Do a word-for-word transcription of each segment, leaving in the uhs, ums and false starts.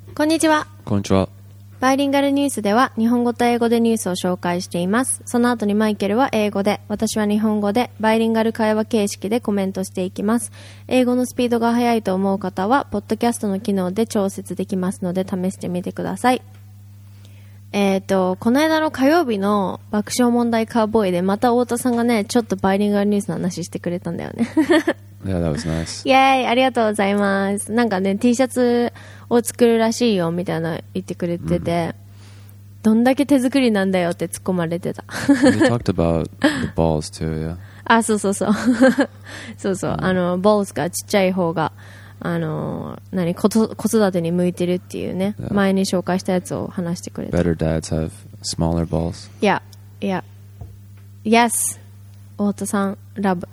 こんにちは。 こんにちは。 バイリンガルニュースでは日本語と英語でニュースを紹介しています。その後にマイケルは英語で、私は日本語でバイリンガル会話形式でコメントしていきます。英語のスピードが速いと思う方はポッドキャストの機能で調節できますので試してみてください。えっとこの間の火曜日の爆笑問題カーボーイでまた太田さんがねちょっとバイリンガルニュースの話してくれたんだよね。 Yeah, that was nice. イェーイ、ありがとうございます。なんかね T シャツを作るらしいよみたいな言ってくれてて、うん、どんだけ手作りなんだよって突っ込まれてた。 We talked about the balls too, yeah. あ、そうそうそう。そうそう、うん、あのボールがちっちゃい方があの何子育てに向いてるっていうね、yeah. 前に紹介したやつを話してくれた。 Better dads have smaller balls. Yeah, yeah. Yes. 太田さんラブ。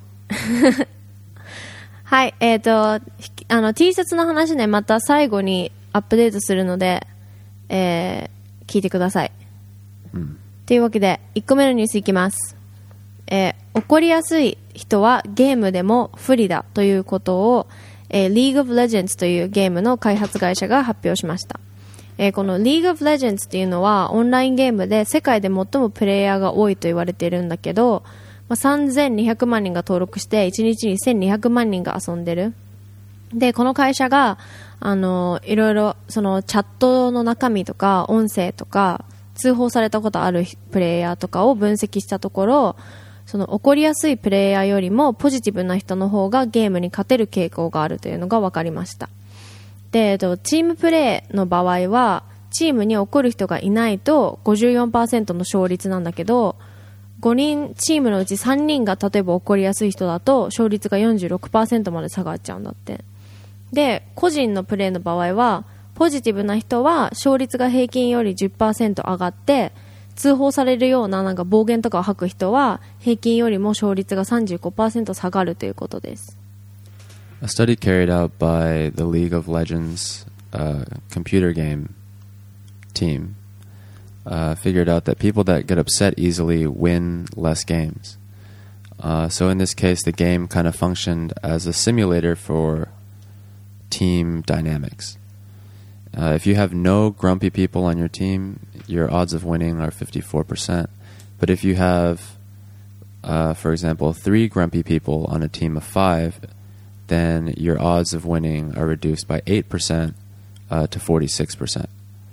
はい、えっと、あの T シャツの話ね、また最後にアップデートするので、えー、聞いてください。うん、というわけで、いっこめのニュースいきます。えー、怒りやすい人はゲームでも不利だということを、えー、League of Legends というゲームの開発会社が発表しました。えー、この League of Legends っていうのはオンラインゲームで世界で最もプレイヤーが多いと言われているんだけど、まあ、さんぜんにひゃくまんにんが登録していちにちにせんにひゃくまんにんが遊んでる。でこの会社があのいろいろそのチャットの中身とか音声とか通報されたことあるプレイヤーとかを分析したところ、その怒りやすいプレイヤーよりもポジティブな人の方がゲームに勝てる傾向があるというのが分かりました。でチームプレーの場合はチームに怒る人がいないと ごじゅうよんパーセント の勝率なんだけど、ごにんチームのうちさんにんが例えば怒りやすい人だと勝率が よんじゅうろくパーセント まで下がっちゃうんだって。で個人のプレーの場合はポジティブな人は勝率が平均より じゅっパーセント 上がって、通報されるようななんか暴言とかを吐く人は平均よりも勝率が さんじゅうごパーセント 下がるということです。 A study carried out by the League of Legends uh, computer game team Uh, figured out that people that get upset easily win less games. Uh, so in this case, the game kind of functioned as a simulator for team dynamics. Uh, if you have no grumpy people on your team, your odds of winning are fifty-four percent. But if you have, uh, for example, three grumpy people on a team of five, then your odds of winning are reduced by eight percent uh, to forty-six percent.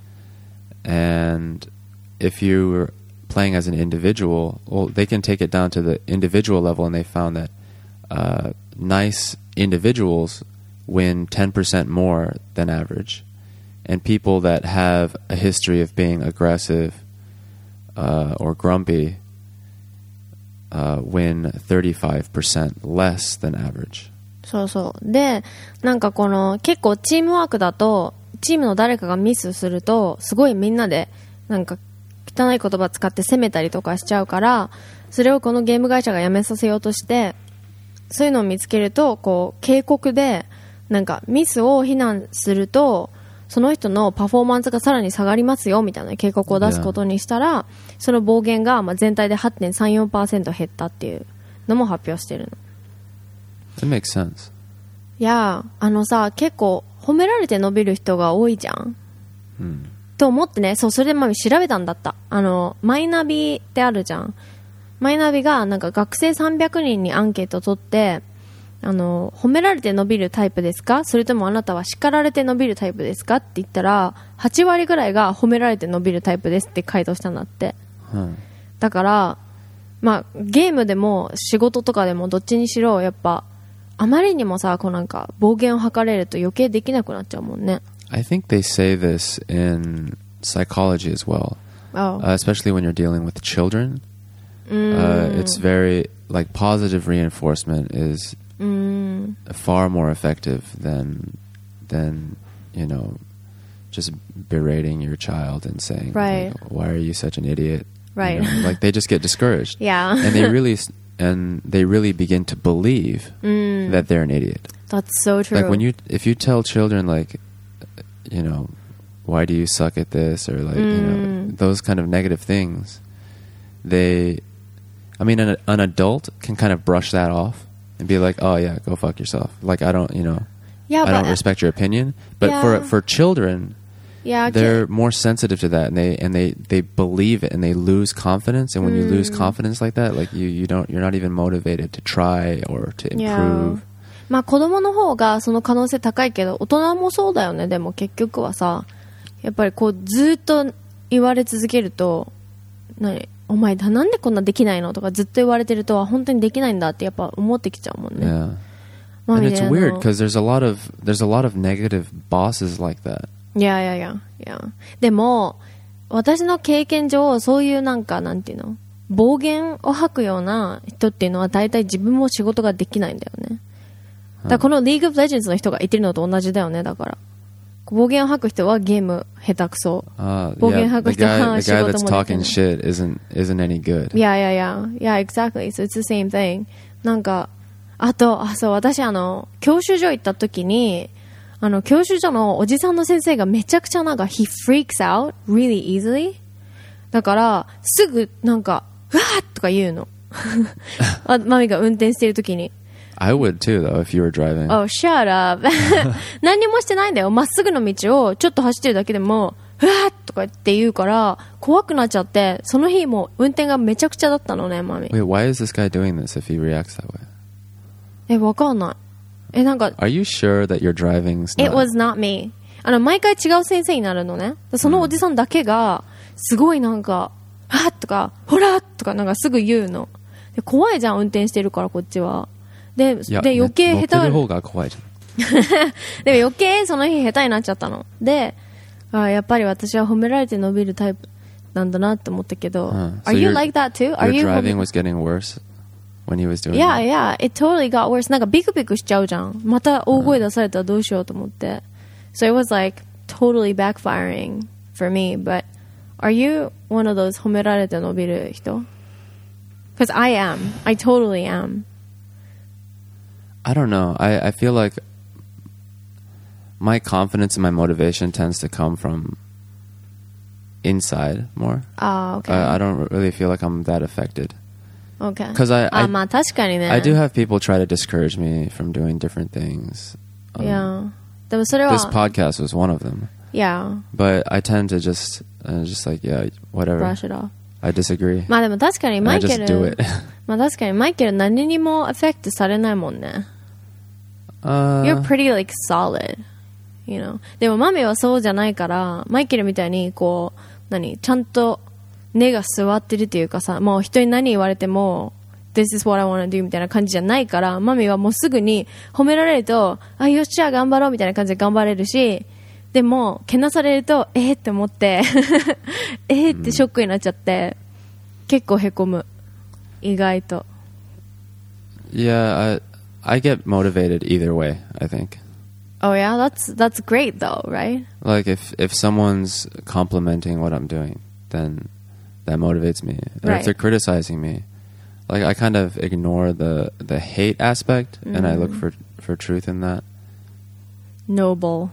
And if you were playing as an individual, well, they can take it down to the individual level, and they found that uh, nice individuals win ten percent more than average, and people that have a history of being aggressive uh, or grumpy uh, win thirty-five percent less than average. そうそう。で、なんかこの結構チームワークだとチームの誰かがミスするとすごいみんなでなんか汚い言葉使って責めたりとかしちゃうから、それをこのゲーム会社がやめさせようとして、そういうのを見つけるとこう警告でなんかミスを非難するとその人のパフォーマンスがさらに下がりますよみたいな警告を出すことにしたら、その暴言がまあ全体で はちてんさんよんパーセント 減ったっていうのも発表してるの。 That makes sense. いやあのさ、結構褒められて伸びる人が多いじゃん、うん、と思ってね。そう、それでまあ調べたんだった。あのマイナビってあるじゃん。マイナビがなんか学生さんびゃくにんにアンケートを取って、あの褒められて伸びるタイプですか、それともあなたは叱られて伸びるタイプですかって言ったらはちわりぐらいが褒められて伸びるタイプですって回答したんだって、うん、だからまあゲームでも仕事とかでもどっちにしろやっぱあまりにもさ、こうなんか暴言を吐かれると余計できなくなっちゃうもんね。 I think they say this in psychology as well, oh. uh, especially when you're dealing with children. Mm. Uh, it's very, like, positive reinforcement is mm. far more effective than, than, you know, just berating your child and saying, right. like, why are you such an idiot? Right. You know, like, they just get discouraged. Yeah. And they really... and they really begin to believe mm. that they're an idiot. That's so true. Like when you, if you tell children like, you know, why do you suck at this, or like, mm. you know, those kind of negative things, they, I mean, an, an adult can kind of brush that off and be like, oh yeah, go fuck yourself. Like I don't, you know, yeah, I don't respect your opinion. But yeah. for for children, Yeah, they're more sensitive to that, and they and they they believe it, and they lose confidence. And when you lose confidence like that, like you you don't you're not even motivated to try or to improve. Yeah. まあ子供の方がその可能性高いけど、大人もそうだよね。でも結局はさ、やっぱりこうずっと言われ続けると、何お前だなんでこんなできないのとかずっと言われてると、本当にできないんだってやっぱ思ってきちゃうもんね。 Yeah. And it's weird because there's a lot of there's a lot of negative bosses like that. いやいやいやいや。でも私の経験上そういうなんかなんていうの暴言を吐くような人っていうのは大体自分も仕事ができないんだよね。だからこの League of Legends の人が言ってるのと同じだよね。だから暴言を吐く人はゲーム下手くそ。 Uh, 暴言吐く yeah, 人は the 仕 guy, 事 the も guy でき that's ない。 talking shit isn't isn't any good. Yeah, yeah, yeah. Yeah, exactly. So it's the same thing. なんかあとあそう私あの教習所行った時にあの教習所のおじさんの先生がめちゃくちゃなんか he freaks out really easily だからすぐなんかうわーとか言うのマミが運転してる時に I would too though if you were driving. Oh, shut up 何にもしてないんだよまっすぐの道をちょっと走ってるだけでもうわーとかって言うから怖くなっちゃってその日も運転がめちゃくちゃだったのねマミ Wait, why is this guy doing this if he reacts that way? え、わかんないえ、なんか Are you sure that your driving's not? It was not me あの、毎回違う先生になるのねそのおじさんだけがすごいなんかはっとかほらとかなんかすぐ言うので怖いじゃん運転してるからこっちはで、で余計下手乗ってる方が怖いじゃんで余計その日下手になっちゃったのであやっぱり私は褒められて伸びるタイプなんだなって思ったけど、 uh, Are so you your, like that too? Are your you driving was getting worse when he was doing Yeah, that? yeah, it totally got worse なんかビクビクしちゃうじゃんまた大声出されたらどうしようと思って、uh. So it was like totally backfiring for me but are you one of those 褒められて伸びる人? Because I am I totally am I don't know. I, I feel like my confidence and my motivation tends to come from inside more. Ah, okay. Uh, I don't really feel like I'm that affected. Okay. Because I, I, あ、まあ確かにね。 I do have people try to discourage me from doing different things. Um, Yeah. でもそれは This podcast was one of them. Yeah. But I tend to just, uh, just like, yeah, whatever. Brush it off. I disagree. まあでも確かに And マ I イケ just do ル it. まあ確かにマイケル何にもアフェクトされないもんね。 Uh, You're pretty like solid, you know. でもマミはそうじゃないからマイケルみたいにこう何ちゃんと根が座ってるっていうかさもう人に何言われても This is what I want to do みたいな感じじゃないからマミはもうすぐに褒められるとあよっしゃ頑張ろうみたいな感じで頑張れるしでもけなされるとえーって思ってえーってショックになっちゃって結構へこむ意外と Yeah, I, I get motivated either way, I think. Oh yeah, that's that's great though, right? Like if if someone's complimenting what I'm doing, then that motivates me. And Right. if they're criticizing me, like I kind of ignore the the hate aspect mm. and I look for for truth in that. Noble.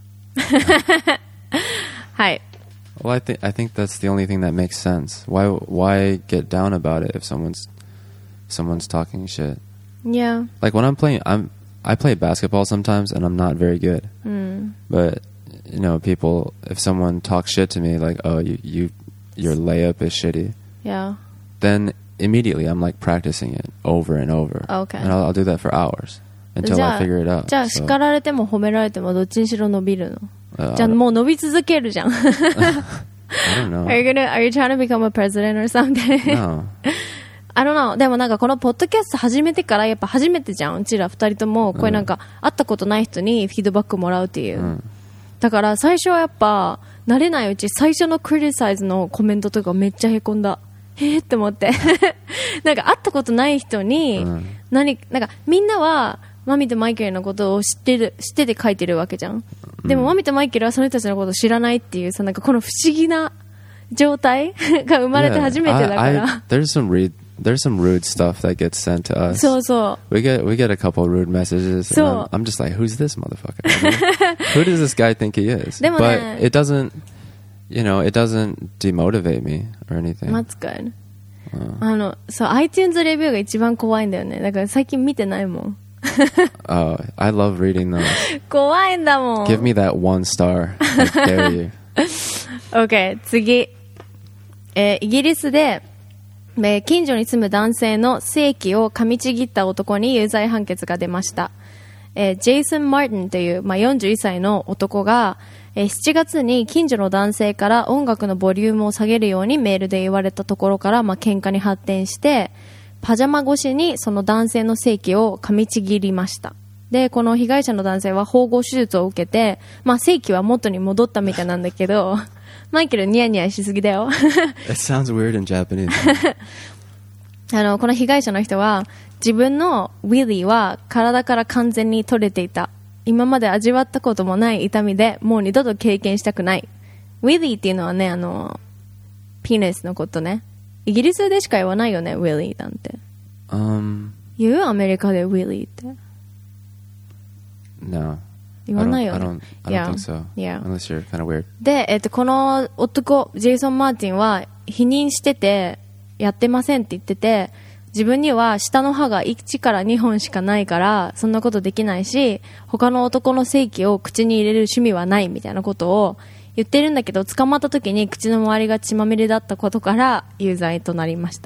はい。 Well, I think I think that's the only thing that makes sense. Why why get down about it if someone's someone's talking shit? Yeah. Like when I'm playing, I'm I play basketball sometimes and I'm not very good. Mm. But you know, people, if someone talks shit to me, like, oh, you you your layup is shitty. Yeah. Then immediately I'm like practicing it over and over. Okay. And I'll, I'll do that for hours until じゃあ I figure it out. じゃあ So, 叱られても褒められてもどっちにしろ伸びるの。 uh, じゃあもう伸び続けるじゃん。 I don't know. Are you gonna, are you trying to become a president or something? No. I don't know. でもなんかこのポッドキャスト始めてからやっぱ初めてじゃん。うちら二人ともこれなんか会ったことない人にフィードバックもらうっていう。 うん、 だから最初はやっぱ慣れないうち最初のクリティサイズのコメントとかめっちゃへこんだ。えーって思って。なんか会ったことない人に、うん、何、なんかみんなはマミとマイケルのことを知ってる、知ってて書いてるわけじゃん。でも、うん、マミとマイケルはその人たちのことを知らないっていうさ、なんかこの不思議な状態が生まれて初めてだから。 Yeah, I, I, there's some read, there's some rude stuff that gets sent to us. そうそう。 We get, we get a couple rude messages. そう。 And I'm, I'm just like, who's this motherfucker? Who does this guy think he is? でもね、 But it doesn't, you know, it doesn't demotivate me or anything. That's good. あの、そう、iTunes レビューが一番怖いんだよね。だから最近見てないもん。 Oh, I love reading those. 怖いんだもん。 Give me that one star. I dare you. OK 次、えー、イギリスで、えー、近所に住む男性の性器を噛みちぎった男に有罪判決が出ました。えー、ジェイソン・マーティンという、まあ、よんじゅういっさいの男が、えー、しちがつに近所の男性から音楽のボリュームを下げるようにメールで言われたところから、まあ、喧嘩に発展してパジャマ越しにその男性の性器を噛みちぎりました。でこの被害者の男性は縫合手術を受けて、まあ、性器は元に戻ったみたいなんだけどマイケルニヤニヤしすぎだよ It sounds weird in Japanese あのこの被害者の人は自分のウィリーは体から完全に取れていた。今まで味わったこともない痛みでもう二度と経験したくない。ウィリーっていうのはね、あのピーナスのことね。イギリスでしか言わないよね、ウィリーなんて。 Um, 言うアメリカでウィリーって。 No. 言わないよ I ね。 don't, I don't, I don't think so. Yeah. Unless you're kind of weird. で、えっと、この男、ジェイソン・マーティンは否認してて、やってませんって言ってて、自分には下の歯がいちからにほんしかないからそんなことできないし、他の男の性器を口に入れる趣味はないみたいなことを言ってるんだけど、捕まった時に口の周りが血まみれだったことから有罪となりました。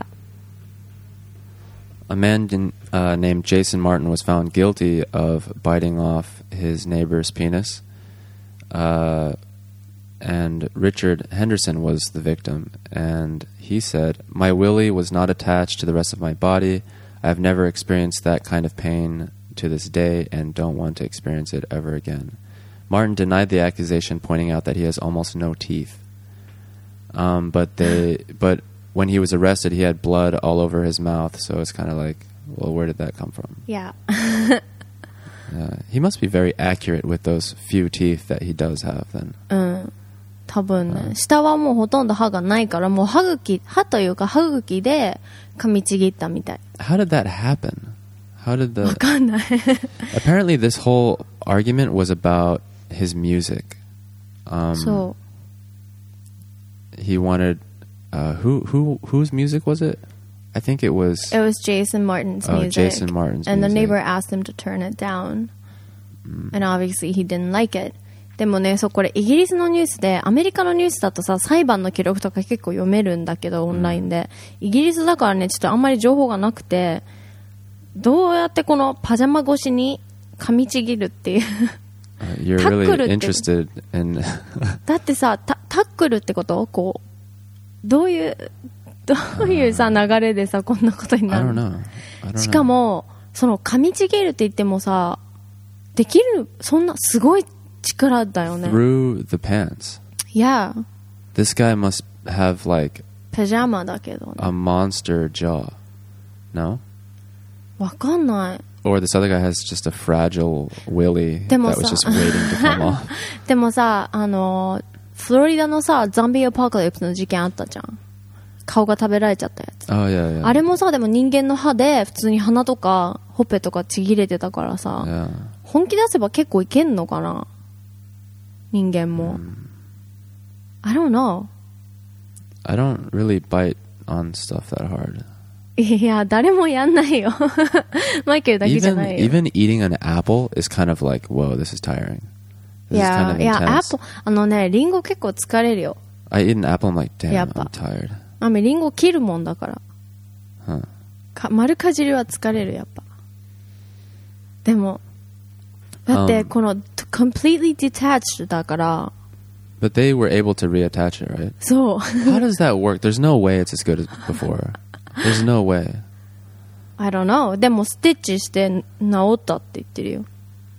A man uh, named Jason Martin was found guilty of biting off his neighbor's penis. Uh, and Richard Henderson was the victim. And he said, "My willy was not attached to the rest of my body. I have never experienced that kind of pain to this day and don't want to experience it ever again." Martin denied the accusation, pointing out that he has almost no teeth. Um, but they, but when he was arrested, he had blood all over his mouth. So it's kind of like, well, where did that come from? Yeah. uh, he must be very accurate with those few teeth that he does have then. うん。多分ね、下はもうほとんど歯がないから、もう歯茎、歯というか歯茎で噛みちぎったみたい。 How did that happen? How did the... わかんない。 Apparently this whole argument was about his music. Um, そう。 He wanted... Uh, who who whose music was it? I think it was... It was Jason Martin's oh, music. Jason Martin's and music. the neighbor asked him to turn it down. Mm. And obviously he didn't like it.でもね、そうこれイギリスのニュースで、アメリカのニュースだとさ、裁判の記録とか結構読めるんだけど、オンラインで。イギリスだからね、ちょっとあんまり情報がなくて、どうやってこのパジャマ越しに噛みちぎるっていう。 You're really interested in だってさ、タ、タックルってことこう、どういう、どういうさ、流れでさ、こんなことになるの？ I don't know. I don't know. しかも、その噛みちぎるって言ってもさ、できる、そんな、すごい、力だよね。 Through the pants. Yeah. This guy must have like パジャマだけどね。 a monster jaw. No? わかんない。 Or this other guy has just a fragile willy that was just waiting to come off. でもさ、あのフロリダのさ、ゾンビアポカリプスの事件あったじゃん。顔が食べられちゃったやつ。 Oh, yeah, yeah. あれもさ、でも人間の歯で普通に鼻とかほっぺとかちぎれてたからさ、 yeah. 本気出せば結構いけんのかな。人間も、mm. I don't know. I don't really bite on stuff that hard. いや、誰もやんないよ。マイケルだけじゃないよ。 Even, even eating an apple is kind of like, whoa, this is tiring. This いや、 is kind of いや、 intense. アップル、あのね、リンゴ結構疲れるよ。 I eat an apple, I'm like, damn, やっぱ I'm tired. あめ、リンゴ切るもんだから。 Huh. か丸かじりは疲れる、やっぱ。でも、だってこの、um, completely detached だから。 But they were able to reattach it, right? そう。 How does that work? There's no way it's as good as before. There's no way. I don't know. でもステッチして治ったって言ってるよ。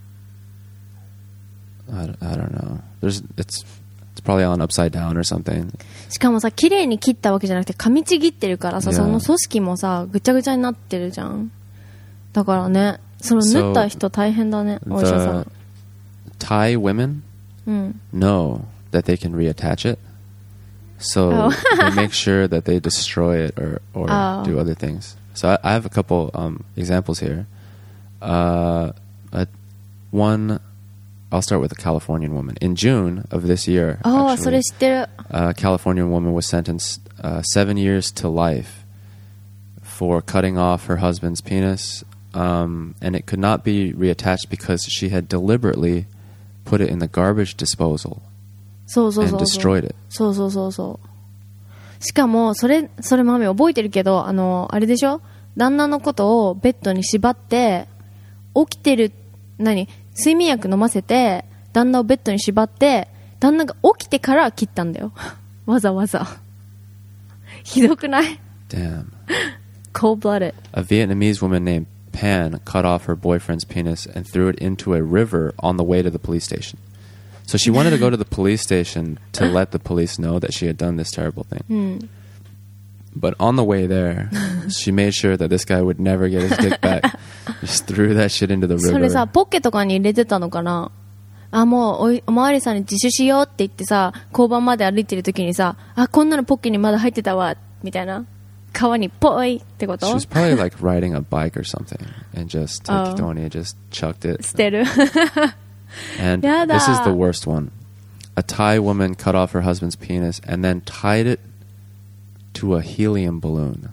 I, I don't know. There's it's it's probably on upside down or something. しかもさ、綺麗に切ったわけじゃなくて噛みちぎってるからさ、 Yeah. その組織もさ、ぐちゃぐちゃになってるじゃん。だからね、その縫った人大変だね、 So, お医者さん。 Thai women うん。 know that they can reattach it. So Oh. they make sure that they destroy it or, or Oh. do other things. So I, I have a couple um, examples here. Uh, uh, one, I'll start with a Californian woman. In June of this year, ああ、そ actually, れ知ってる。 a Californian woman was sentenced uh, seven years to life for cutting off her husband's penis, um, and it could not be reattached because she had deliberately put it in the garbage disposal そうそうそう and そう destroyed it. そうそうそうそうしかもそれそれマミ覚えてるけどあのあれでしょ旦那のことをベッドに縛って起きてる何睡眠薬飲ませて旦那をベッドに縛って旦那が起きてから切ったんだよわざわざひどくない Damn. Cold-blooded. A Vietnamese woman named Pan cut off her boyfriend's penis and threw it into a river on the way to the police station. So she wanted to go to the police station to let the police know that she had done this terrible thing. Mm. But on the way there, she made sure that this guy would never get his dick back. Just threw that shit into the river. それさポッケとかに入れてたのかなあもう お, いおまわりさんに自首しようって言ってさ交番まで歩いてる時にさあこんなのポッケにまだ入ってたわみたいな川にポイってこと She was probably like riding a bike or something and just tekitoni just chucked it. 捨てる And Yada. this is the worst one. A Thai woman cut off her husband's penis and then tied it to a helium balloon.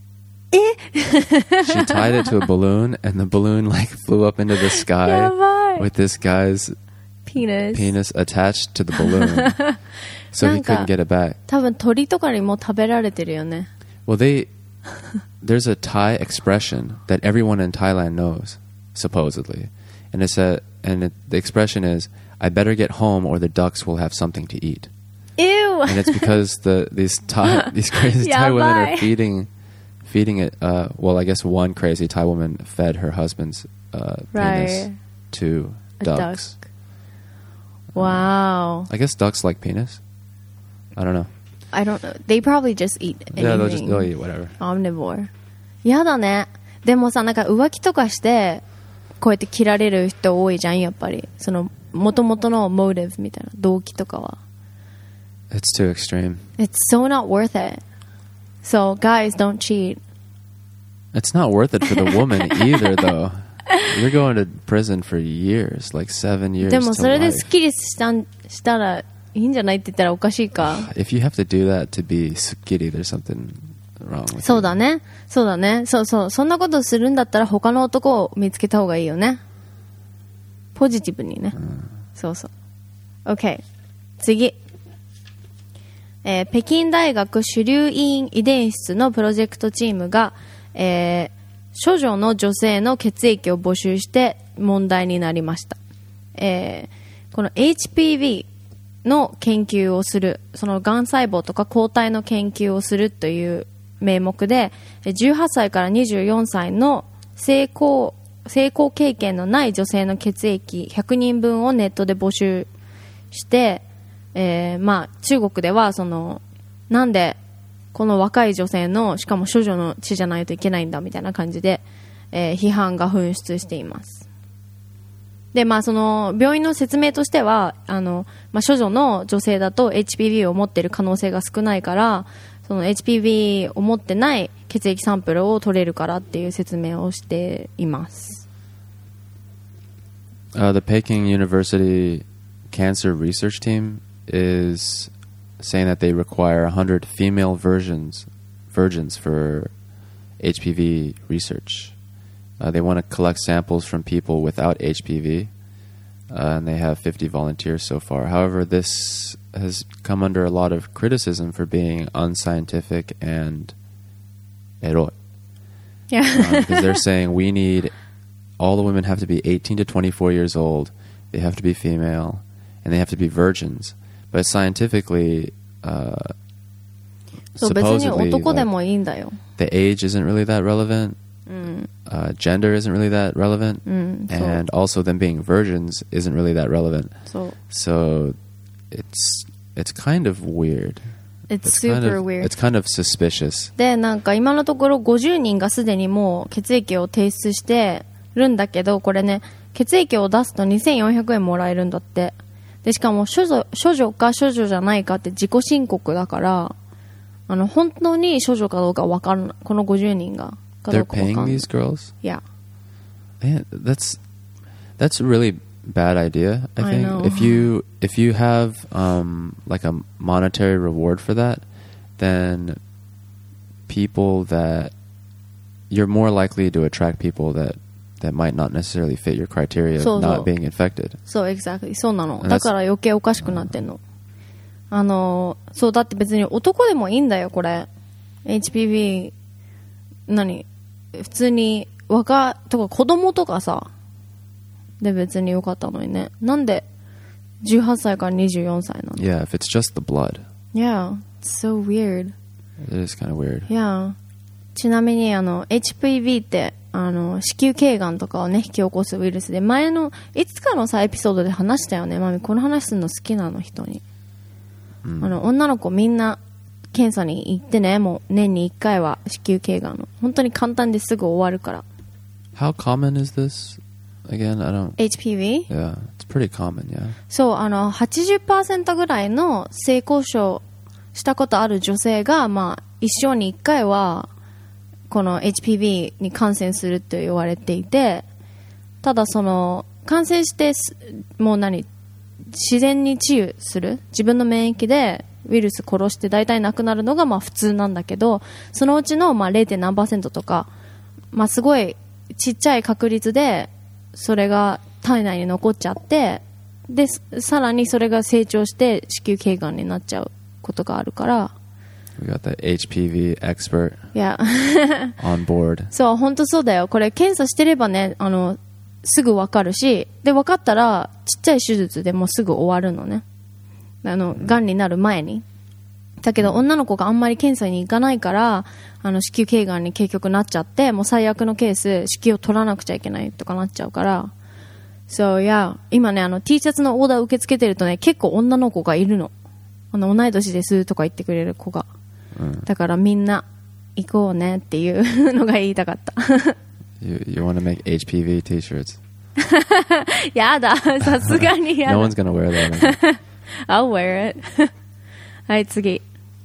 She tied it to a balloon and the balloon like flew up into the sky やばい with this guy's penis, penis attached to the balloon. So he couldn't get it back. 多分鳥とかにも食べられてるよね Well, they there's a Thai expression that everyone in Thailand knows, supposedly, and it's a and it, the expression is, "I better get home, or the ducks will have something to eat." Ew! And it's because the these Thai these crazy Thai women are feeding feeding it. Uh, well, I guess one crazy Thai woman fed her husband's uh, right. penis to a ducks. Duck. Wow. I guess ducks like penis. I don't know. I don't know. They probably just eat anything. Yeah, they'll just they'll eat whatever. Omnivore. やだね。でもさ、なんか浮気とかしてこうやって切られる人多いじゃんやっぱり。その元々のモチーブみたいな動機とかは。 It's too extreme. It's so not worth it. So guys, don't cheat. It's not worth it for the woman either, though. You're going to prison for years, like seven years. でもそれで to スッ life. キリしたんしたらいいんじゃないって言ったらおかしいか。 If you have to do that to be sukkiri, there's something wrong with そうだね。そうだね。そうそう。そんなことするんだったら他の男を見つけた方がいいよね。ポジティブにね。うん、そうそう。OK。次。えー、北京大学主流因遺伝室のプロジェクトチームが、えー、処女の女性の血液を募集して問題になりました。えー、この エイチピーブイ の研究をする、そのがん細胞とか抗体の研究をするという名目で、じゅうはっさいからにじゅうよんさいの性交、性交経験のない女性の血液ひゃくにんぶんをネットで募集して、えー、まあ中国ではそのなんでこの若い女性のしかも処女の血じゃないといけないんだみたいな感じで、えー、批判が噴出しています。でまあその病院の説明としてはあの、まあ、処女の女性だと エイチピーブイ を持っている可能性が少ないからその エイチピーブイ を持ってない血液サンプルを取れるからっていう説明をしています。 Uh, the Peking University Cancer Research Team is saying that they require one hundred female virgins, virgins for H P V research. Uh, they want to collect samples from people without H P V, uh, and they have fifty volunteers so far. However, this has come under a lot of criticism for being unscientific and eroi. Yeah. um, because they're saying we need, all the women have to be eighteen to twenty-four years old, they have to be female, and they have to be virgins. But scientifically, uh, so supposedly, like, the age isn't really that relevant. Mm. Uh, gender isn't really that relevant. Mm, so. And also them being virgins isn't really that relevant. So, so it's it's kind of weird. It's, it's super kind of, weird. It's kind of suspicious. で、なんか今のところごじゅうにんがすでにもう血液を提出してるんだけど、これね、血液を出すとにせんよんひゃくえんもらえるんだって。で、しかも処女、処女か処女じゃないかって自己申告だから、あの、本当に処女かどうかわからない。このごじゅうにんが。 They're paying these girls? Yeah. Man, that's, that's a really bad idea, I think. I know. If you, if you have, um, like a monetary reward for that, then people that, you're more likely to attract people that that might not necessarily fit your criteria of not being infected. So exactly. そうなの。だから余計おかしくなってんの。 あのそうだって別に男でもいいんだよこれ エイチピーブイ 何普通に若とか子供とかさで別によかったのにねなんでじゅうはっさいからにじゅうよんさいなの Yeah, if it's just the blood. Yeah, it's so weird. It is kind of weird. Yeah. ちなみにあの エイチピーブイ ってあの子宮頸がんとかをね引き起こすウイルスで前のいつかのさエピソードで話したよねマミこの話するの好きなの人に、うん、あの女の子みんな検査に行ってねもう年にいっかいは子宮頸がんの本当に簡単ですぐ終わるから How common is this? Again, I don't... エイチピーブイ? Yeah, it's pretty common, yeah. そうあの はちじゅっパーセント ぐらいの性交渉したことある女性がまあ一生にいっかいはこの エイチピーブイ に感染すると言われていてただその感染してもう何自然に治癒する自分の免疫でウイルス殺して大体なくなるのがまあ普通なんだけどそのうちのまあ ゼロ. 何パーセントとか、まあ、すごいちっちゃい確率でそれが体内に残っちゃってでさらにそれが成長して子宮頸がんになっちゃうことがあるから We got the エイチピーブイ expert yeah. on board. そう本当そうだよこれ検査してればねあのすぐ分かるしで分かったらちっちゃい手術でもうすぐ終わるのねあのがんになる前にだけど女の子があんまり検査に行かないからあの子宮頸がんに結局なっちゃってもう最悪のケース子宮を取らなくちゃいけないとかなっちゃうからそういや今ねあの T シャツのオーダー受け付けてるとね結構女の子がいるのあの同い年ですとか言ってくれる子がだからみんな行こうねっていうのが言いたかった you, you want to make エイチピーブイ t-shirts やださすがにやだ No one's gonna wear that I'll wear it はい次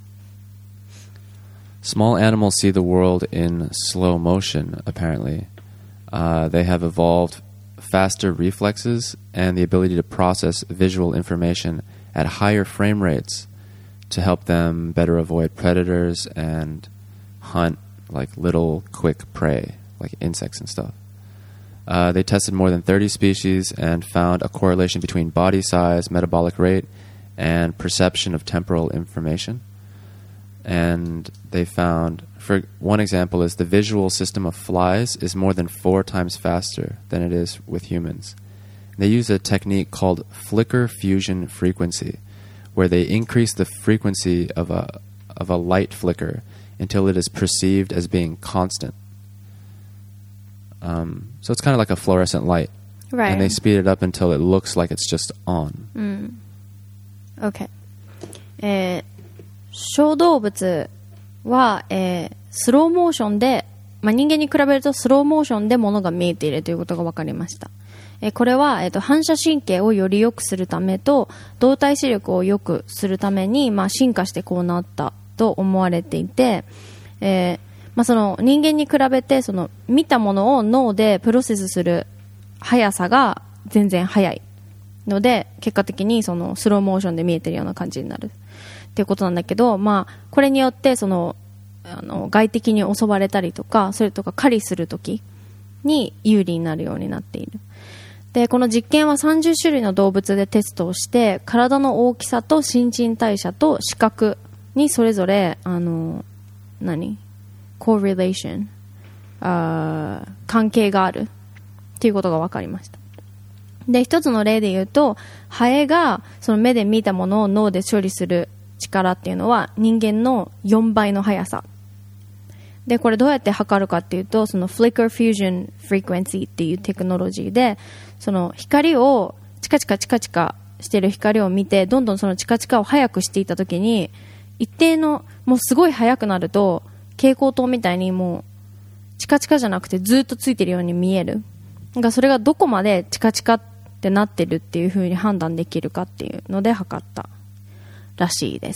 Small animals see the world in slow motion apparently uh, they have evolved faster reflexes and the ability to process visual information at higher frame rates to help them better avoid predators and hunt like little quick prey, like insects and stuff. Uh, they tested more than thirty species and found a correlation between body size, metabolic rate, and perception of temporal information. And they found, for one example, is the visual system of flies is more than four times faster than it is with humans. They use a technique called flicker fusion frequency, where they increase the frequency of a of a light flicker until it is perceived as being constant. Um, so it's kind of like a fluorescent light, right? And they speed it up until it looks like it's just on. Mm. Okay. えー、小動物は、えー、スローモーションで、まあ、人間に比べるとスローモーションで物が見えているということが分かりました。えこれは、えー、と反射神経をより良くするためと動体視力を良くするために、まあ、進化してこうなったと思われていて、えーまあ、その人間に比べてその見たものを脳でプロセスする速さが全然速いので結果的にそのスローモーションで見えてるような感じになるっていうことなんだけど、まあ、これによってそのあの外敵に襲われたりとかそれとか狩りするときに有利になるようになっている。でこの実験はさんじゅっしゅるいの動物でテストをして体の大きさと新陳代謝と視覚にそれぞれあの何correlation あ関係があるっていうことが分かりました。で一つの例で言うとハエがその目で見たものを脳で処理する力っていうのは人間のよんばいの速さでこれどうやって測るかっていうとその Flicker Fusion Frequency っていうテクノロジーでその光をチカチカチカチカしてる光を見てどんどんそのチカチカを速くしていった時に一定のもうすごい速くなると蛍光灯みたいにもうチカチカじゃなくてずっとついてるように見えるなんかそれがどこまでチカチカってなってるっていう風に判断できるかっていうので測ったらしいです。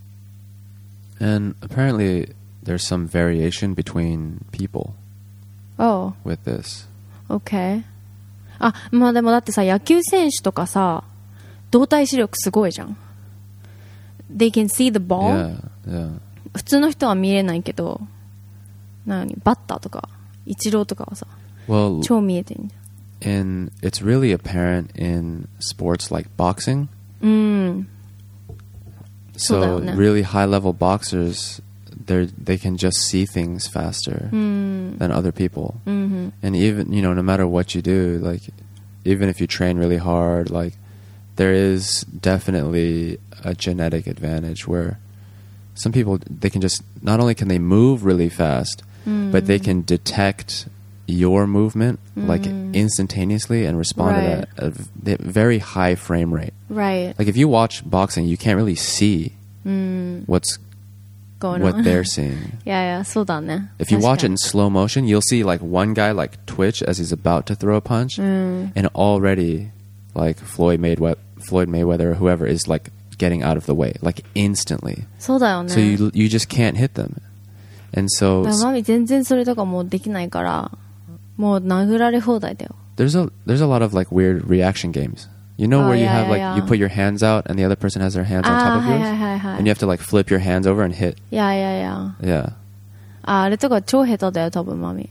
And apparently there's some variation between people oh. with this. Okay. あ、まあでもだってさ野球選手とかさ動体視力すごいじゃん。They can see the ball. Yeah, yeah. 普通の人は見れないけど何バッターとかイチローとかはさ、 well, 超見えてんじゃん。 And it's really apparent in sports like boxing. うん。 So really high level boxers, they they can just see things faster mm. than other people. Mm-hmm. And even, you know, no matter what you do, like even if you train really hard, like there is definitely a genetic advantage where some people, they can just, not only can they move really fast, mm. but they can detect your movement mm. like instantaneously and respond right. to that at a very high frame rate. Right. Like if you watch boxing, you can't really see mm. what's going what on. they're seeing. yeah, yeah, そうだね. If you watch it in slow motion, you'll see like one guy like twitch as he's about to throw a punch, mm. and already like Floyd Mayweather, Floyd Mayweather or whoever is like getting out of the way like instantly. そうだよね. So you you just can't hit them. And so マミ全然それとかもうできないから、もう殴られ放題だよ. There's a there's a lot of like weird reaction games. You know oh, where you yeah, have yeah, like yeah. you put your hands out and the other person has their hands on top of yours, はいはいはいはい. and you have to like flip your hands over and hit. Yeah, yeah, yeah. Yeah. あ、あれとか超下手だよ多分マミ.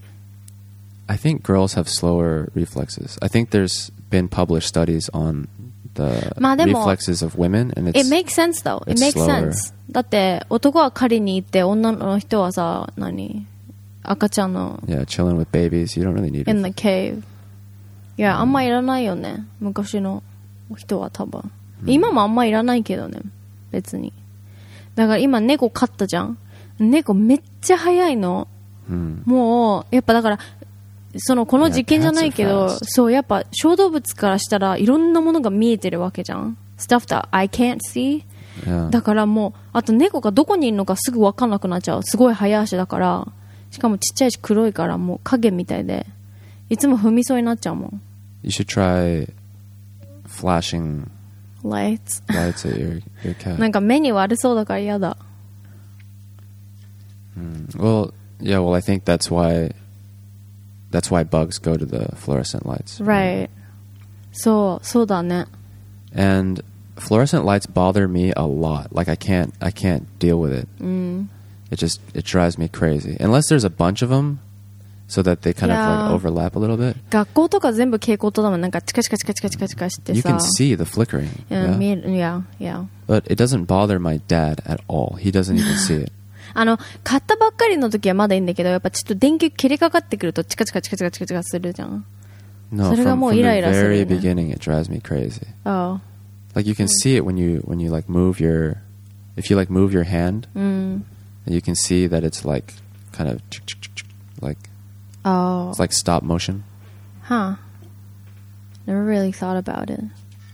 I think girls have slower reflexes. I think there's been published studies on the まあでも reflexes of women, and it's It makes sense though. It it's makes slower. sense. だって男は狩りに行って女の人はさ、何赤ちゃんの yeah, chilling with babies. You don't really need in it. the cave. いや、あんまいらないよね。昔の人は多分。今もあんまいらないけどね。別に。だから今猫飼ったじゃん。猫めっちゃ速いの。 Hmm. もう、やっぱだから、そのこの実験じゃないけど、そう、やっぱ小動物からしたらいろんなものが見えてるわけじゃん。Stuff that I can't see. Yeah. だからもう、あと猫がどこにいるのかすぐ分かんなくなっちゃう。すごい速足だから。しかもちっちゃいし黒いからもう影みたいで。いつも踏みそうになっちゃうもん。 You should try flashing lights lights at your your cat. なんか目に悪そうだから嫌だ。 Mm. Well, yeah. Well, I think that's why that's why bugs go to the fluorescent lights. Right. そう、そうだね。 And fluorescent lights bother me a lot. Like I can't I can't deal with it. Mm. It just it drives me crazy. Unless there's a bunch of them, so that they kind Yeah. of like overlap a little bit. 学校とか全部蛍光灯だもん。なんかチカチカチカチカチカチカしてさ。 You can see the flickering. Yeah, Yeah. 見える。Yeah, yeah. But it doesn't bother my dad at all. He doesn't even see it. あの、買ったばっかりの時はまだいいんだけど、やっぱちょっと電球切れかかってくるとチカチカチカチカチカチカするじゃん。 No, それが from, もう from イ the ライラする very よね。 beginning, it drives me crazy. Oh. Like you can see it when you when you like move your, if you like move your hand, Mm. you can see that it's like kind of like Oh. it's like stop motion. Huh. Never really thought about it.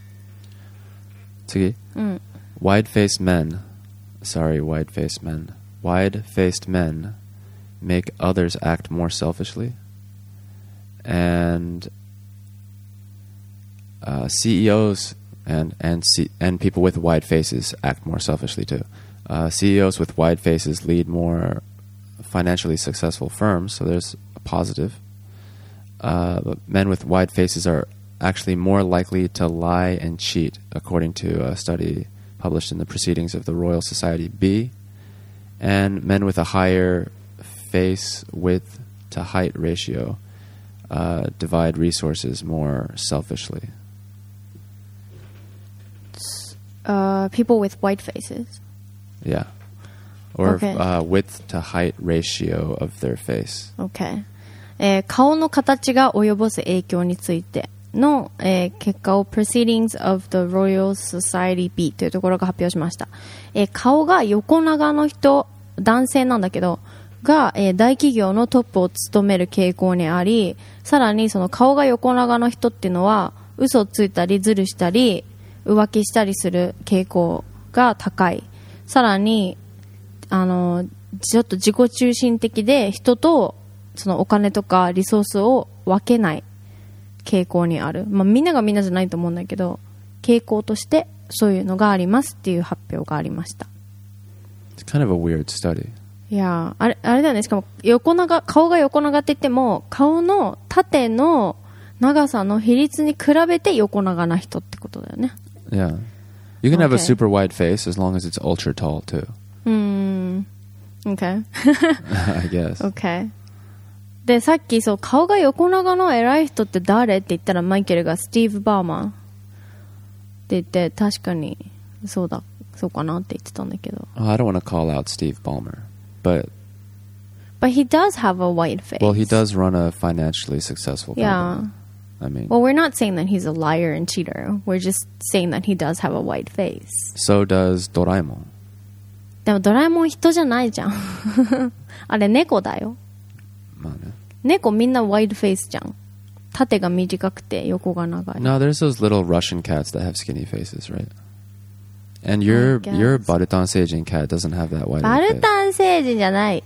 次. Mm. Wide-faced men, sorry, wide-faced men. Wide-faced men make others act more selfishly, and uh, C E Os and and C- and people with wide faces act more selfishly too. Uh, C E Os with wide faces lead more financially successful firms, so there's a positive. Uh, but men with wide faces are actually more likely to lie and cheat, according to a study published in the Proceedings of the Royal Society B. And men with a higher face width to height ratio uh, divide resources more selfishly. Uh, people with white faces. Yeah. Or Okay. uh, width to height ratio of their face. Okay. えー顔の形が及ぼす影響についての、えー結果を Proceedings of the Royal Society B というところが発表しました。えー顔が横長の人、男性なんだけど、が、えー大企業のトップを務める傾向にあり、さらにその顔が横長の人っていうのは、嘘をついたり、ずるしたり、浮気したりする傾向が高い。さらに、あの、ちょっと自己中心的で、人とそのお金とかリソースを分けない傾向にある。まあみんながみんなじゃないと思うんだけど、傾向としてそういうのがありますっていう発表がありました。 It's kind of a weird study. いやー、あれ、あれだよね。しかも横長、顔が横長って言っても、顔の縦の長さの比率に比べて横長な人ってことだよね。 Yeah. You can have a Okay. super wide face as long as it's ultra tall too. うーん。Okay. I guess. Okay. で、さっきそう、顔が横長の偉い人って誰って言ったらマイケルがスティーブ・バーマンって言って、確かに、そうだ、 そうかなって言ってたんだけど。 Oh, I don't want to call out Steve Ballmer, but But he does have a white face. well, he does run a financially successful company. Yeah. I mean, Well, we're not saying that he's a liar and cheater. We're just saying that he does have a white face. so does Doraemon. でもドラえもん人じゃないじゃん。あれ猫だよ。 まあね。 猫みんな white face じゃん。縦が短くて横が長い。 No, there's those little Russian cats that have skinny faces, right? And your your Barutan Seijin cat doesn't have that white face. バルタン星人じゃない。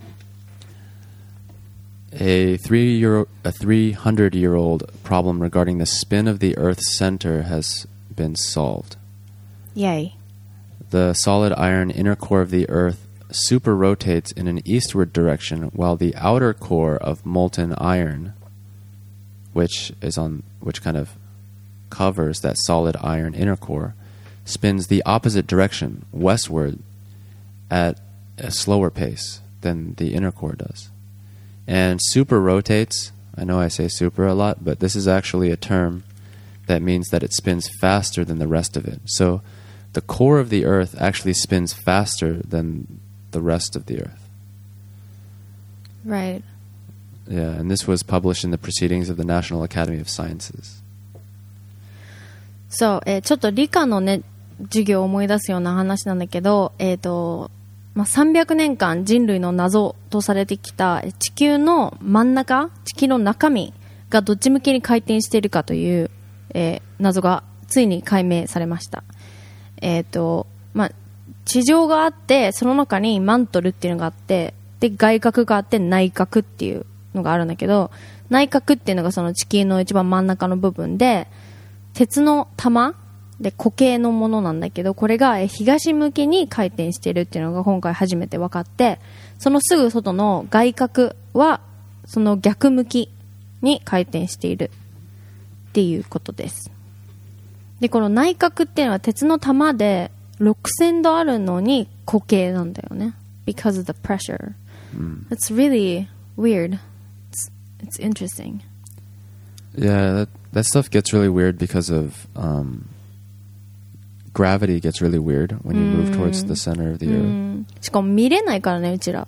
A three year a three hundred year old problem regarding the spin of the Earth's center has been solved. Yay. The solid iron inner core of the Earth super rotates in an eastward direction, while the outer core of molten iron, which is on which kind of covers that solid iron inner core, spins the opposite direction, westward, at a slower pace than the inner core does. And super rotates, I know I say super a lot, but this is actually a term that means that it spins faster than the rest of it. So the core of the Earth actually spins faster than the rest of the Earth. Right. Yeah, and this was published in the Proceedings of the National Academy of Sciences. そう、えー、ちょっと理科のね、授業を思い出すような話なんだけど、えっと、まあ、さんびゃくねんかん人類の謎とされてきた地球の真ん中、地球の中身がどっち向きに回転しているかという、えー、謎がついに解明されました。えっと、まあ、地上があって、その中にマントルっていうのがあって、で、外核があって内核っていうのがあるんだけど、内核っていうのがその地球の一番真ん中の部分で、鉄の玉で固形のものなんだけど、これが東向きに回転しているっていうのが今回初めて分かって、そのすぐ外の外核はその逆向きに回転しているっていうことです。で、この内核っていうのは鉄の玉でろくせんどあるのに固形なんだよね。Because of the pressure. Mm. It's really weird. It's, it's interesting. Yeah, that, that stuff gets really weird because of um, gravity gets really weird when you move towards the center of the Earth. しかも見れないからね、うちら。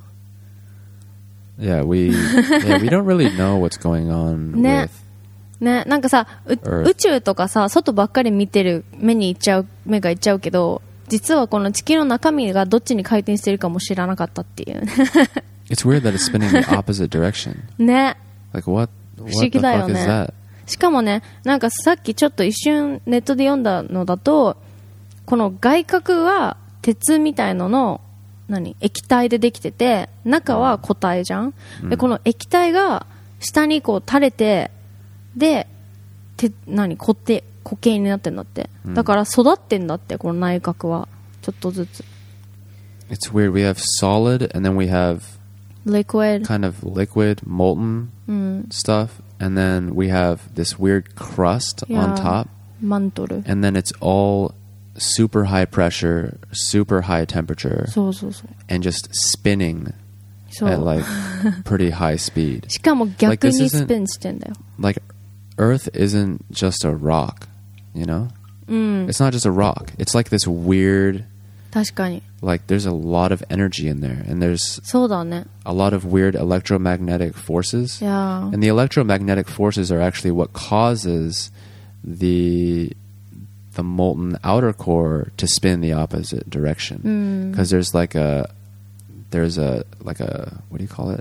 Yeah, we yeah, we don't really know what's going on ね。 with ね、なんかさ、う Earth. 宇宙とかさ、外ばっかり見てる目に行っちゃう、目が行っちゃうけど、実はこの地球の中身がどっちに回転してるかも知らなかったっていう。 It's weird that it's spinning the opposite direction. ね。 Like what? 不 What 思 the 議だよ fuck is ね。 that? しかもね、なんかさっきちょっと一瞬ネットで読んだのだと、この外核は鉄みたいのの何液体でできてて、中は固体じゃん、うん、でこの液体が下にこう垂れて、でて何固定固形になってんだって、うん、だから育ってんだって、この内核はちょっとずつ。 It's weird. We have solid and then we have liquid, kind of liquid molten、うん、stuff, and then we have this weird crust、yeah, on top, マントル、 and then it's all super high pressure, super high temperature, そうそうそう、 and just spinning at like pretty high speed. しかも逆にスピンしてんだよ。 Like Earth isn't just a rock, you know? うん、 It's not just a rock. It's like this weird, 確かに like there's a lot of energy in there, and there's そうだね、 a lot of weird electromagnetic forces. Yeah. And the electromagnetic forces are actually what causes the the molten outer core to spin the opposite direction. Because、mm. there's like a there's a like a what do you call it?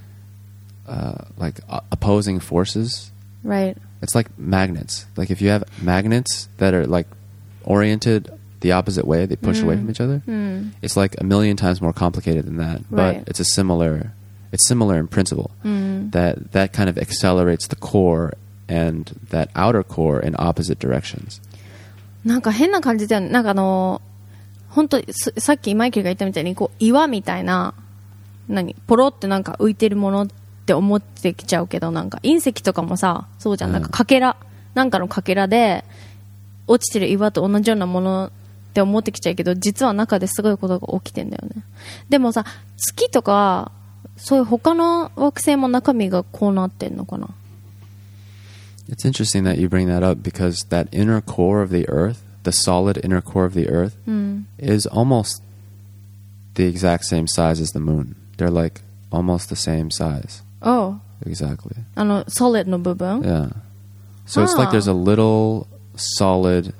Uh, like uh, opposing forces. Right. It's like magnets. Like if you have magnets that are like oriented the opposite way, they push、mm. away from each other.、Mm. It's like a million times more complicated than that, right. but it's a similar it's similar in principle、mm. that that kind of accelerates the core and that outer core in opposite directions. なんか変な感じだよね。なんかあの本当さっきマイケルが言ったみたいにこう岩みたいな何ポロってなんか浮いてるものって思ってきちゃうけど、なんか隕石とかもさそうじゃん、なんかかけらなんかのかけらで落ちてる岩と同じようなものって思ってきちゃうけど、実は中ですごいことが起きてんだよね。でもさ月とかそういう他の惑星も中身がこうなってんのかな。 It's interesting that you bring that up because that inner core of the Earth, the solid inner core of the Earth mm. is almost the exact same size as the moon. They're like almost the same size. Oh. Exactly. あの solid の部分 Yeah. So it's like there's a little solid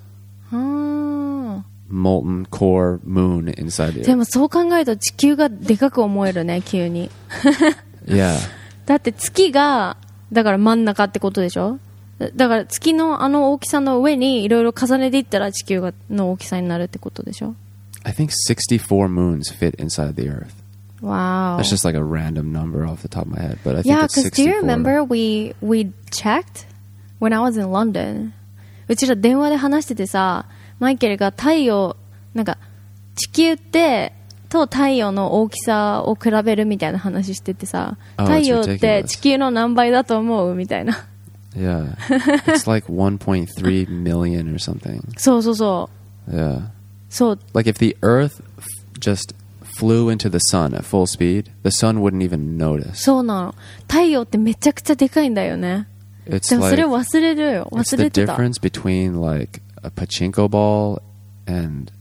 molten core moon inside the Earth. でもそう考えると地球がでかく思えるね、急に。 Yeah. だって月がだから真ん中ってことでしょ。だから月のあの大きさの上にいろいろ重ねていったら地球がの大きさになるってことでしょ。 I think sixty-four moons fit inside the Earth. Wow. That's just like a random number off the top of my head, but I think Yeah, it's because do you sixty-four. remember we we checked when I was in London? うちら電話で話しててさ、マイケルが太陽なんか地球ってと太陽の大きさを比べるみたいな話しててさ、 Oh, 太陽っ it's て ridiculous. 地球の何倍だと思うみたいな。 Yeah. It's like one point three million or something. そうそうそう。 Yeah. そう。 Like if the Earth f- just flew into the sun at full speed, the sun wouldn't even notice. そうなの。太陽ってめちゃくちゃでかいんだよね。 It's でもそ like れ忘れるよ。 it's 忘 the れてた。 difference between like a pachinko ball and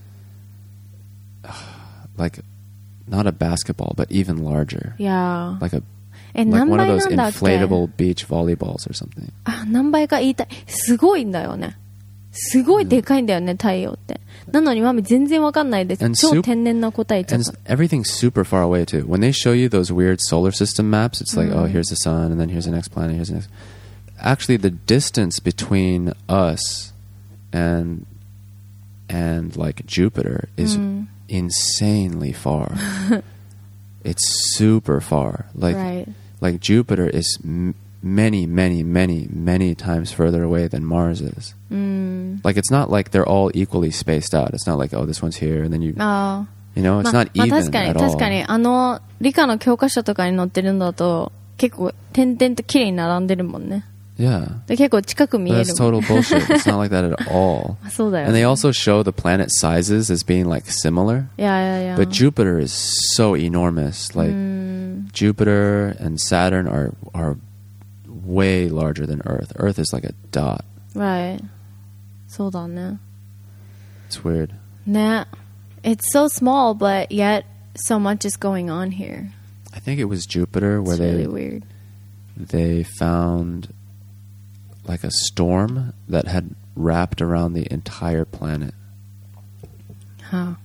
like not a basketball, but even larger. いやー。 Like a え、 like 何 one of 倍 those なんだっけ inflatable beach volleyballs or something. あ、何倍か言いたい。すごいんだよね。すごいでかいんだよね、太陽って。なのにマミ全然わかんないです。 And 超 sup- 天然な答え言っちゃっ And た。 everything's super far away too. When they show you those weird solar system maps, it's like, oh, here's the sun, and then here's the next planet, here's the next. Actually, the distance between us and and like Jupiter is insanely far. It's super far. Like Right. like Jupiter is m- many, many, many, many times further away than Mars is. Like it's not like they're all equally spaced out. It's not like, oh, this one's here, and then you, あ you know, あ。 it's まあ not まあ even 確かに、 at 確か all. に、あの、理科の教科書とかに載ってるんだと、結構点々と綺麗に並んでるもんね。 Yeah. で結構近く見 But え that's るもん。 total bullshit. It's not like that at all. そうだよ And they ね。 also show the planet sizes as being like similar. いやいやいや。 But Jupiter is so enormous. Like Jupiter and Saturn are are way larger than Earth. Earth is like a dot. Right. そうだね。 It's weird. ね。It's so small, but yet so much is going on here. I think it was Jupiter where It's they really weird. they found like a storm that had wrapped around the entire planet. Huh.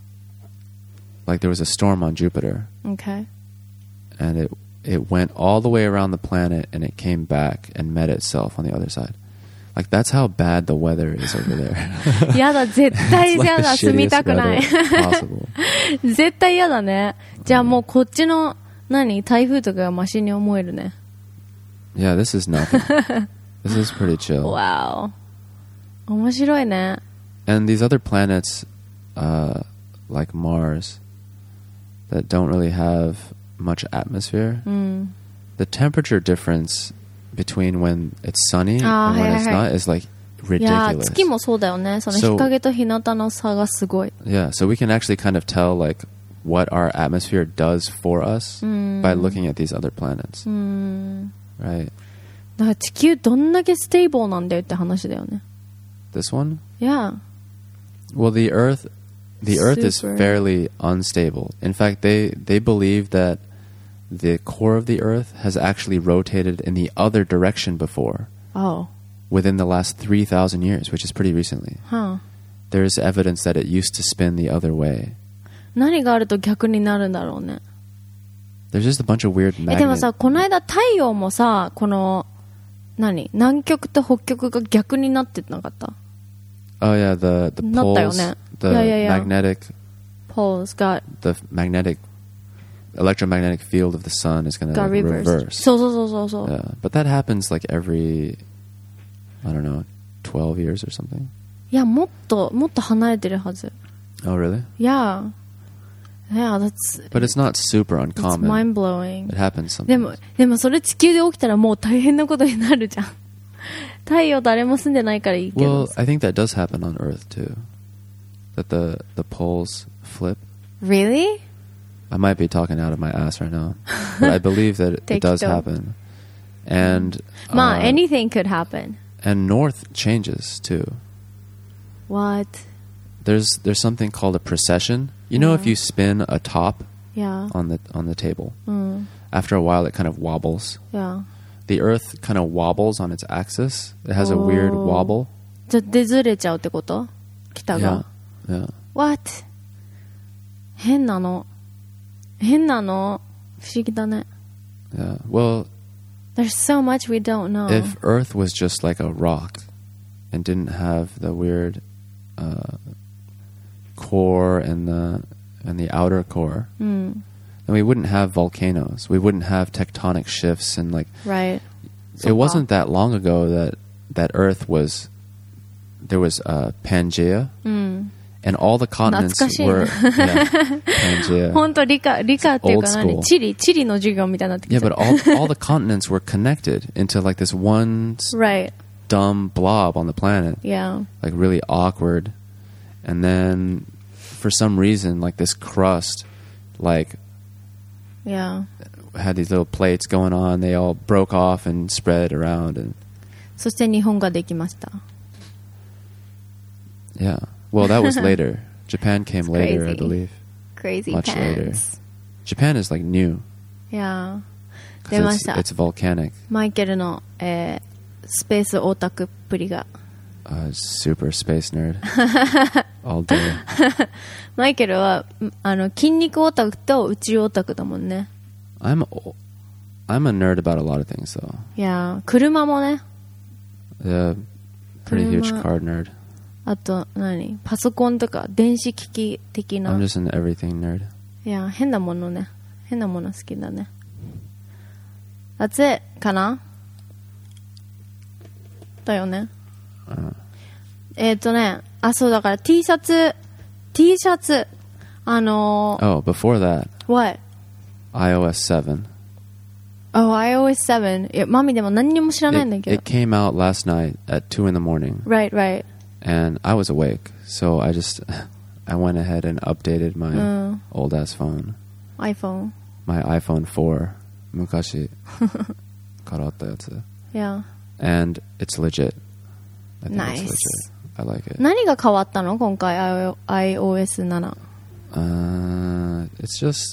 Like there was a storm on Jupiter. Okay. And it it went all the way around the planet and it came back and met itself on the other side. Like that's how bad the weather is over there. やだ、絶対 It's や like だ、 the 住みた shittiest くない weather。possible. 絶対やだね。じゃあもうこっちの、何台風とかがマシに思えるね。 Yeah, this is nothing. This is pretty chill. Wow. 面白いね。 And these other planets, uh, like Mars, that don't really have much atmosphere, うん。 the temperature difference between when it's sunny Ah, and when hey, it's hey, not hey. is like いや、 ridiculous. 月もそうだよね。その So- 日陰と日向の差がすごい。 Yeah, so we can actually kind of tell like what our atmosphere does for us by looking at these other planets. うん。 Right. だから地球どんだけステーブルなんだよって話だよね。 This one? Yeah. Well, the Earth, the Earth is Super. fairly unstable. In fact, they they believe that the core of the Earth has actually rotated in the other direction before Oh. within the last three thousand years, which is pretty recently. Huh. There's evidence that it used to spin the other way. 何があると逆になるんだろうね。 There's just a bunch of weird え、でも magnet. さ、この間太陽もさ、この、何南極と北極が逆になってなかった Oh yeah, the the なったよ poles, ね。 the Yeah, yeah, yeah. magnetic, Poles got, the magnetic, electromagnetic field of the sun is going to got reversed. reverse. そうそうそうそうそう。 Yeah, but that happens like every, I don't know, twelve years or something. いや、もっと、もっと離れてるはず。 Oh really? Yeah. Yeah, that's, But it's not super that's uncommon. mind-blowing. It happens でも sometimes. でもそれ地球で起きたらもう大変なことになるじゃん。太陽誰も住んでないからいいけど Well, I think that does happen on Earth too. That the the poles flip. Really? I might be talking out of my ass right now, but I believe that it, it does Tekito. happen. And まあ、 uh, anything could happen. and north changes too. What? There's there's something called a precession. You know, if you spin a top Yeah. on the on the table, うん。 after a while it kind of wobbles. Yeah. The Earth kind of wobbles on its axis. It has a weird Oh. wobble. じゃ、でずれちゃうってこと？北 Yeah, が。 yeah. What? 変なの。変なの。不思議だね。 Yeah. Well, There's so much we don't know. if Earth was just like a rock and didn't have the weird uh, core and the and the outer core, うん。 then we wouldn't have volcanoes. We wouldn't have tectonic shifts and like Right. it wasn't that long ago that that Earth was there was uh, Pangea うん。 and all the continents 懐かしい。 were yeah, Pangea. 本当理科、理科っていうか Old 何 school. 地理、地理の授業みたいになってき Yeah, ちゃ but う。 all all the continents were connected into like this one s- Right. dumb blob on the planet, Yeah. like really awkward. And then for some reason, like this crust, like Yeah. had these little plates going on. They all broke off and spread around, and そして日本ができました。 yeah. Well, that was later. Japan came It's later, I crazy. believe. Crazy Much later. pants. Japan is like new Yeah. 出 because ま it's, した。 it's volcanic. マイケルの、えースペースオタクっぷりが。 Uh, super space nerd all day. マイケルは、んあの、筋肉オタクと宇宙オタクだもんね。 I'm o- I'm a nerd about a lot of things, though. いやー、車もね。 The pretty huge Kuruma. car nerd. あと、何パソコンとか電子機器的な。 I'm just an everything nerd. いや、変なものね。変なもの好きだね。That's it かなだよね。 Uh, えっ、ー、とね、あ、そうだから T シャツ、T シャツ、あのー、 oh, before that, What? i O S seven. Oh, i O S seven. いや、マミでも何にも知らないんだ It, けど。 it came out last night at two in the morning, Right, right. and I was awake, so I just I went ahead and updated my Mm. old ass phone, iPhone. my iPhone four. Mukashi karatta yatsu. Yeah. And it's legit. I think Nice. it's legit. I like it. 何が変わったの今回 i O S セブン。 Uh, it's just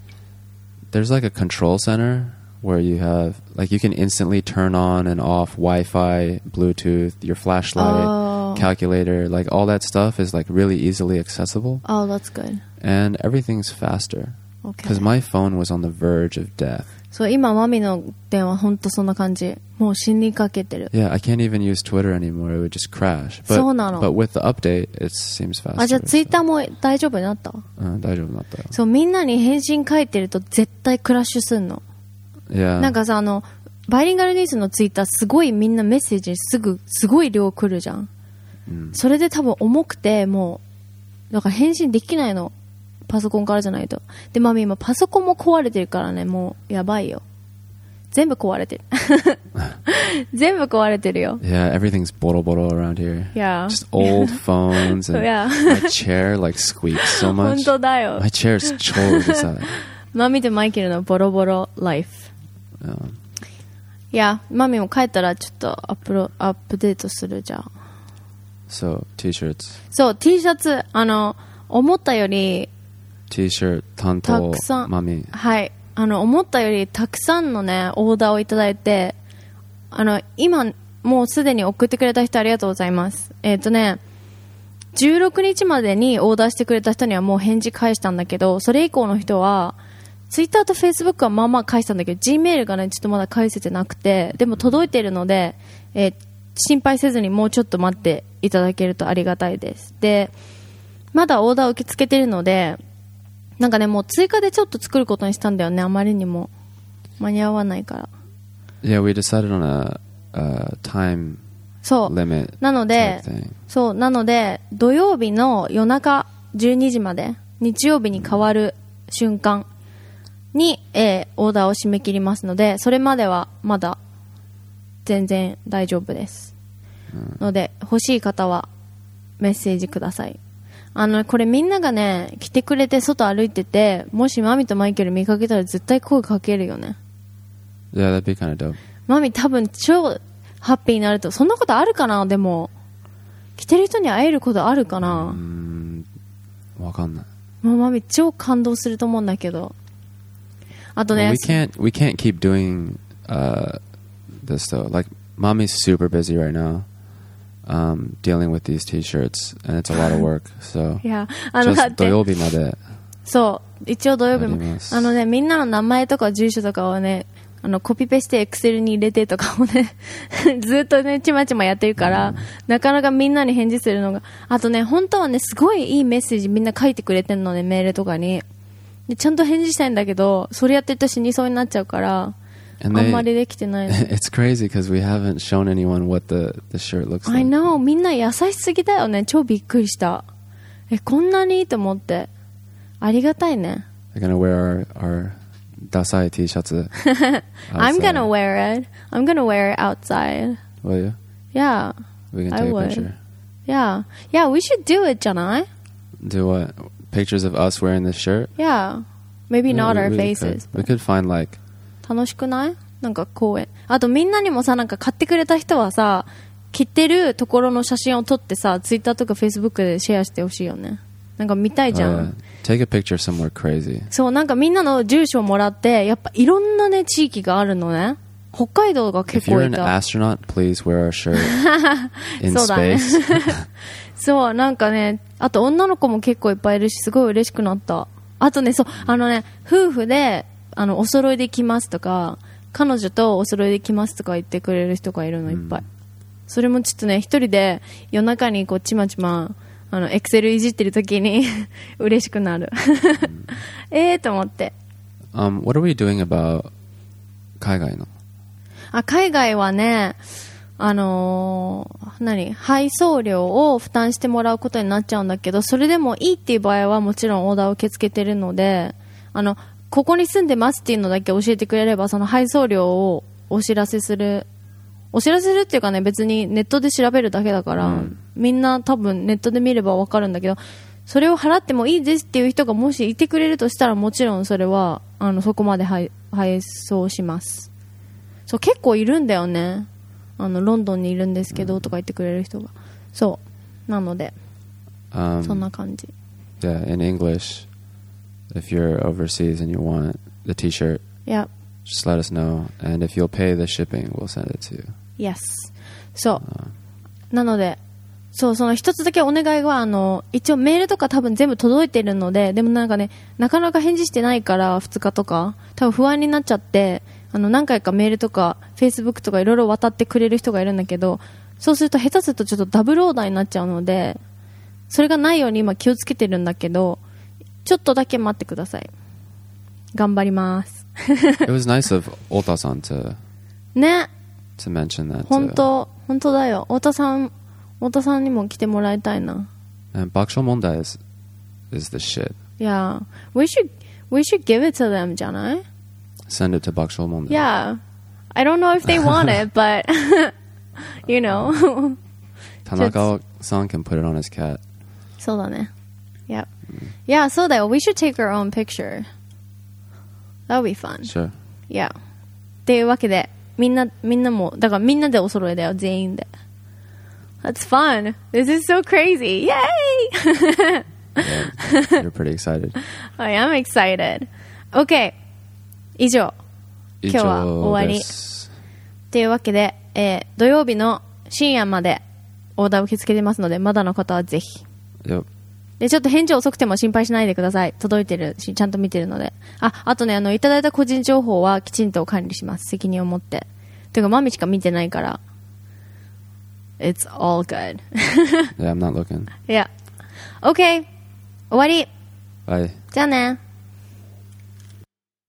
there's like a control center where you have like you can instantly turn on and off Wi-Fi, Bluetooth, your flashlight, Oh. calculator, like all that stuff is like really easily accessible, Oh, that's good. and everything's faster. Because Okay. my phone was on the verge of death. そう、今マミの電話ほんとそんな感じ。もう死にかけてる。 Yeah, I can't even use Twitter anymore. It would just crash. But, そうなの。 but with the update, it seems faster. あ、じゃあツイッターも大丈夫になった？ うん、大丈夫になったよ。 そう、みんなに返信書いてると絶対クラッシュすんの。 Yeah. なんかさ、あの、バイリンガルニュースのツイッターすごいみんなメッセージすぐ、すごい量来るじゃん。 うん、 それで多分重くて、もう、だから返信できないの。パソコンからじゃないと。で、マミ今パソコンも壊れてるからね、もうやばいよ。全部壊れてる。全部壊れてるよ。 Yeah, everything's boro boro around here. Yeah. Just old phones and Yeah. my chair like squeaks so 本 much. 当だよ My。chair's超うるさい。 マミとマイケルのボロボロライフ。 Um, いや、マミも帰ったらちょっとアップロ、アップデートするじゃん。 so, t-shirts. そう、T シャツ、あの、思ったより、 T-shirt 担た当くさん、 マミ。 はい。あの、思ったよりたくさんのね、オーダーをいただいて、あの、今、もうすでに送ってくれた人ありがとうございます。えっ、とね、じゅうろくにちまでにオーダーしてくれた人にはもう返事返したんだけど、それ以降の人は、ツイッターとフェイスブックはまあまあ返したんだけど、G メールがね、ちょっとまだ返せてなくて、でも届いているので、えー心配せずにもうちょっと待っていただけるとありがたいです。で、まだオーダー受け付けてるので、なんかね、もう追加でちょっと作ることにしたんだよね、あまりにも。間に合わないから。 Yeah, we decided on a, a time そう。 limit なので type、thing. そう、なので、土曜日の夜中じゅうにじまで、日曜日に変わる瞬間に、えーオーダーを締め切りますので、それまではまだ全然大丈夫です。ので、欲しい方はメッセージください。あの、これみんながね、来てくれて外歩いてて、もしマミとマイケル見かけたら絶対声かけるよね。 Yeah, that'd be kind of dope. マミ多分超ハッピーになると、そんなことあるかなでも。 着てる人に会えることあるかな。 うんわかんない。 もうマミ超感動すると思うんだけど。あとね、 well, we can't we can't keep doing uh, this though. Like mommy's super busy right now, um, dealing with these T-shirts, and it's a lot of work. So いや、あのだっ just て土曜日まで。 そう、一応土曜日もありますあのね、みんなの名前とか住所とかをね、あのコピペしてエクセルに入れてとかをねずっとねちまちまやってるから、うん、なかなかみんなに返事するのが、あとね本当はねすごいいいメッセージみんな書いてくれてるのね、メールとかにでちゃんと返事したいんだけど、それやってると死にそうになっちゃうからあんまりできてないの。 It's crazy because we haven't shown anyone what the the shirt looks like. I know、 みんな優しすぎだよね。超びっくりした。え、こんなにと思ってありがたいね。 I'm gonna wear our, our ダサい T シャツ I'm gonna wear it. I'm gonna wear it outside. Will you? Yeah. We can I take a would. picture. Yeah. Yeah, we should do it, じゃない? Do what? Pictures of us wearing this shirt? Yeah. Maybe not we, our we faces. Could. We could find like 楽しくない？なんか公園。あとみんなにもさ、なんか買ってくれた人はさ、着てるところの写真を撮ってさ、ツイッターとかフェイスブックでシェアしてほしいよね。なんか見たいじゃん。 Uh, take a picture somewhere crazy. そう、なんかみんなの住所をもらって、やっぱいろんなね地域があるのね。北海道が結構いた。 If you're an astronaut, please wear our shirt in そうだね space. そう、なんかね、あと女の子も結構いっぱいいるし、すごい嬉しくなった。あとね、そう、あのね、夫婦で、あの、お揃いで来ますとか、彼女とお揃いで来ますとか言ってくれる人がいるの、いっぱい。うん、それもちょっとね、一人で夜中にこう、ちまちま、あの、エクセルいじってる時に嬉しくなる。えーと思って。 Um, what are we doing about 海外の？ あ、海外はね、あのー、何配送料を負担してもらうことになっちゃうんだけど、それでもいいっていう場合はもちろんオーダーを受け付けてるので、あの、ここに住んでますっていうのだけ教えてくれれば、その配送料をお知らせする、お知らせするっていうかね、別にネットで調べるだけだから、うん、みんな多分ネットで見ればわかるんだけど、それを払ってもいいですっていう人がもしいてくれるとしたら、もちろんそれは、あの、そこまで配、配送します。そう、結構いるんだよね。あのロンドンにいるんですけど、うん、とか言ってくれる人が。そうなので、um, そんな感じ。 Yeah, in English, if you're overseas and you want the T-shirt, yeah, just let us know, and if you'll pay the shipping, we'll send it to you. Yes. そう。Uh, なので、そう、その一つだけお願いは、あの一応メールとか多分全部届いてるので、でもなんかね、なかなか返事してないからふつかとか多分不安になっちゃって。あの何回かメールとかフェイスブックとかいろいろ渡ってくれる人がいるんだけど、そうすると下手するとちょっとダブルオーダーになっちゃうので、それがないように今気をつけてるんだけど、ちょっとだけ待ってください。頑張ります。 It was nice of 太田さん to ね to mention that. 本当本当だよ。太田さん太田さんにも来てもらいたいな。 And 爆笑問題 is is the shit. Yeah, we should we should give it to them, じゃない ？Send it to 爆笑問題. Yeah. I don't know if they want it, but, you know. 田中さん can put it on his cat. そうだね。Yep. Yeah, そうだよ。We should take our own picture. That would be fun. Sure. Yeah. っていうわけで、みんな、みんなも、だからみんなでお揃いだよ、全員で。That's fun. This is so crazy. Yay! Yeah, you're pretty excited. I am excited. Okay. 以上、今日は終わりというわけで、えー、土曜日の深夜までオーダー受け付けてますので、まだの方はぜひ。 Yep. でちょっと返事遅くても心配しないでください。届いてるしちゃんと見てるので。あ、あとね、あのいただいた個人情報はきちんと管理します。責任を持って。てかマミしか見てないから。It's all good. Yeah, I'm not looking. Yeah. Okay. 終わり。 Bye. じゃあね。